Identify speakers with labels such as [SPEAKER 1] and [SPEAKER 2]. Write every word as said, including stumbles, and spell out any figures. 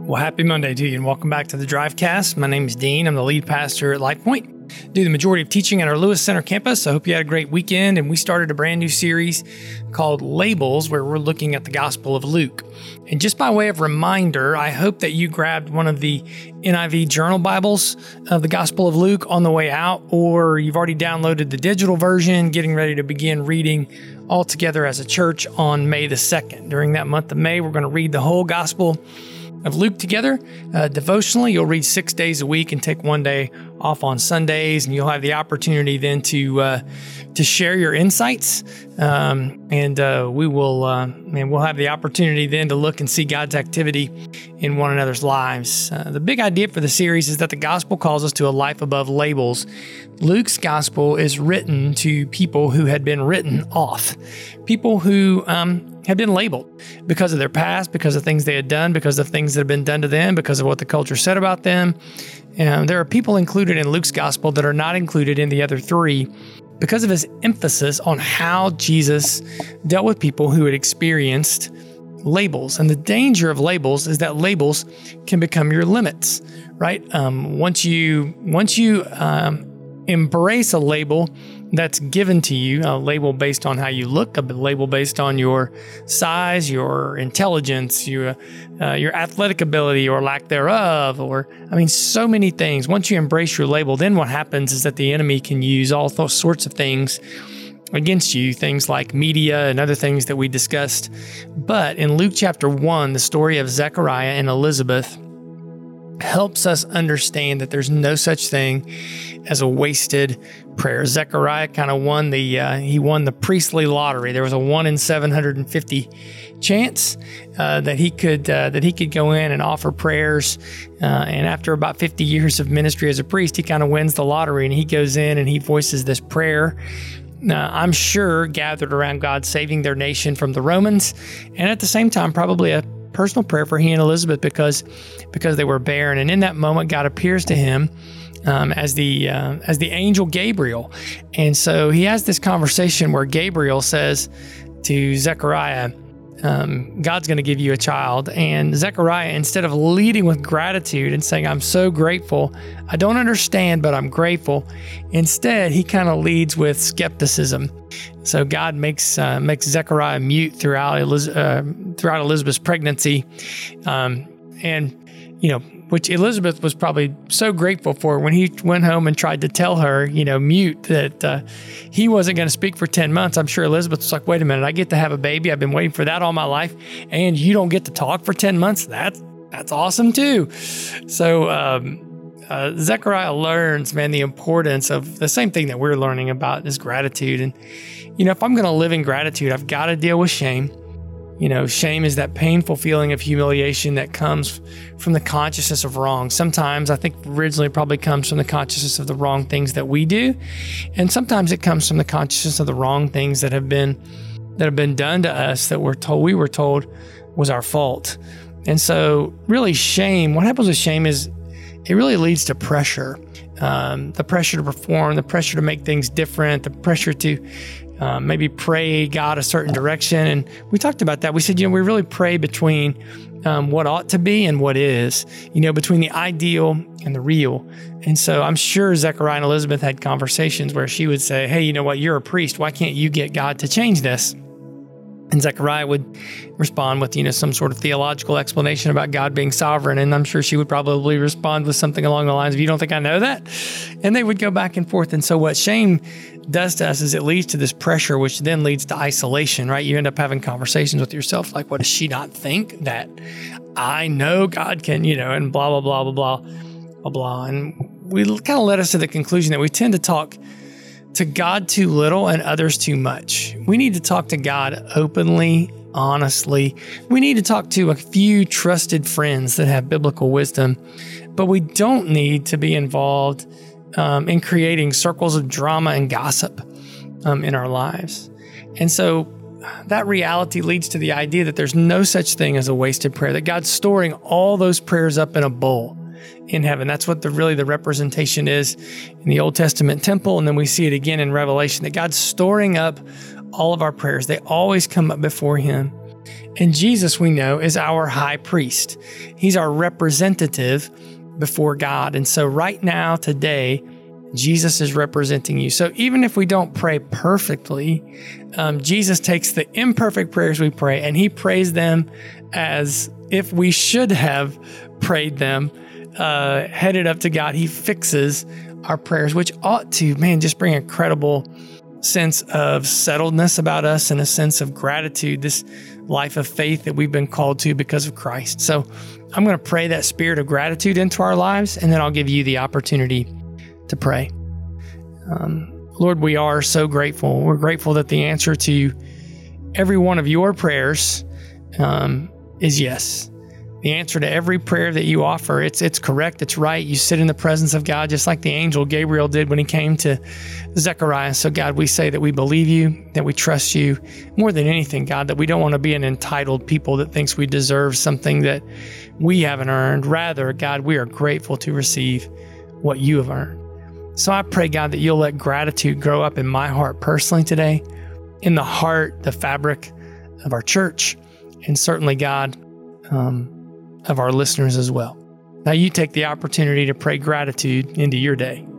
[SPEAKER 1] Well, happy Monday to you and welcome back to the Drivecast. My name is Dean. I'm the lead pastor at LifePoint. Do the majority of teaching at our Lewis Center campus. I hope you had a great weekend, and we started a brand new series called Labels, where we're looking at the Gospel of Luke. And just by way of reminder, I hope that you grabbed one of the N I V Journal Bibles of the Gospel of Luke on the way out, or you've already downloaded the digital version, getting ready to begin reading all together as a church on May the second. During that month of May, we're going to read the whole Gospel of Luke together. Uh, devotionally, you'll read six days a week and take one day off on Sundays, and you'll have the opportunity then to uh, to share your insights. Um, and uh, we will, uh, and we'll have the opportunity then to look and see God's activity in one another's lives. Uh, the big idea for the series is that the gospel calls us to a life above labels. Luke's gospel is written to people who had been written off, people who um, had been labeled because of their past, because of things they had done, because of things that had been done to them, because of what the culture said about them. And there are people included in Luke's gospel that are not included in the other three because of his emphasis on how Jesus dealt with people who had experienced labels. And the danger of labels is that labels can become your limits, right? Um, once you once you um, embrace a label that's given to you, a label based on how you look, a label based on your size, your intelligence, your uh, your athletic ability or lack thereof, or, I mean, so many things. Once you embrace your label, then what happens is that the enemy can use all those sorts of things against you, things like media and other things that we discussed. But in Luke chapter one, the story of Zechariah and Elizabeth helps us understand that there's no such thing as a wasted prayer. Zechariah kind of won the uh, he won the priestly lottery. There was a one in seven hundred fifty chance uh, that he could uh, that he could go in and offer prayers. Uh, and after about fifty years of ministry as a priest, he kind of wins the lottery, and he goes in and he voices this prayer. Uh, I'm sure gathered around God saving their nation from the Romans, and at the same time, probably a personal prayer for he and Elizabeth because because they were barren. And in that moment, God appears to him um, as the uh, as the angel Gabriel. And so he has this conversation where Gabriel says to Zechariah, um, God's going to give you a child. And Zechariah, instead of leading with gratitude and saying, I'm so grateful, I don't understand, but I'm grateful, instead, he kind of leads with skepticism. So God makes uh, makes Zechariah mute throughout Eliz- uh, throughout Elizabeth's pregnancy, um, and you know, which Elizabeth was probably so grateful for when he went home and tried to tell her, you know, mute that uh, he wasn't going to speak for ten months. I'm sure Elizabeth was like, "Wait a minute, I get to have a baby. I've been waiting for that all my life, and you don't get to talk for ten months. That's that's awesome too." So. Um, Uh, Zechariah learns, man, the importance of the same thing that we're learning about is gratitude. And, you know, if I'm going to live in gratitude, I've got to deal with shame. You know, shame is that painful feeling of humiliation that comes from the consciousness of wrong. Sometimes I think originally it probably comes from the consciousness of the wrong things that we do. And sometimes it comes from the consciousness of the wrong things that have been, that have been done to us that we're told, we were told was our fault. And so really shame, what happens with shame is, it really leads to pressure, um, the pressure to perform, the pressure to make things different, the pressure to uh, maybe pray God a certain direction. And we talked about that. We said, you know, we really pray between um, what ought to be and what is, you know, between the ideal and the real. And so I'm sure Zechariah and Elizabeth had conversations where she would say, hey, you know what, you're a priest. Why can't you get God to change this? And Zechariah would respond with, you know, some sort of theological explanation about God being sovereign. And I'm sure she would probably respond with something along the lines of, you don't think I know that? And they would go back and forth. And so what shame does to us is it leads to this pressure, which then leads to isolation, right? You end up having conversations with yourself like, what, does she not think that I know God can, you know, and blah, blah, blah, blah, blah, blah, blah. And we kind of led us to the conclusion that we tend to talk to God too little and others too much. We need to talk to God openly, honestly. We need to talk to a few trusted friends that have biblical wisdom, but we don't need to be involved um, in creating circles of drama and gossip um, in our lives. And so that reality leads to the idea that there's no such thing as a wasted prayer, that God's storing all those prayers up in a bowl in heaven. That's what the really the representation is in the Old Testament temple. And then we see it again in Revelation, that God's storing up all of our prayers. They always come up before him And Jesus, we know, is our high priest. He's our representative before God. And so right now, today, Jesus is representing you. So even if we don't pray perfectly, um, Jesus takes the imperfect prayers we pray and he prays them as if we should have prayed them, uh, headed up to God. He fixes our prayers, which ought to, man, just bring incredible sense of settledness about us and a sense of gratitude, this life of faith that we've been called to because of Christ. So I'm going to pray that spirit of gratitude into our lives, and then I'll give you the opportunity to pray. Um, Lord, we are so grateful. We're grateful that the answer to every one of your prayers um, is yes. The answer to every prayer that you offer, it's it's correct, it's right. You sit in the presence of God just like the angel Gabriel did when he came to Zechariah. So God, we say that we believe you, that we trust you. More than anything, God, that we don't want to be an entitled people that thinks we deserve something that we haven't earned. Rather, God, we are grateful to receive what you have earned. So I pray, God, that you'll let gratitude grow up in my heart personally today, in the heart, the fabric of our church, and certainly, God, um, of our listeners as well. Now you take the opportunity to pray gratitude into your day.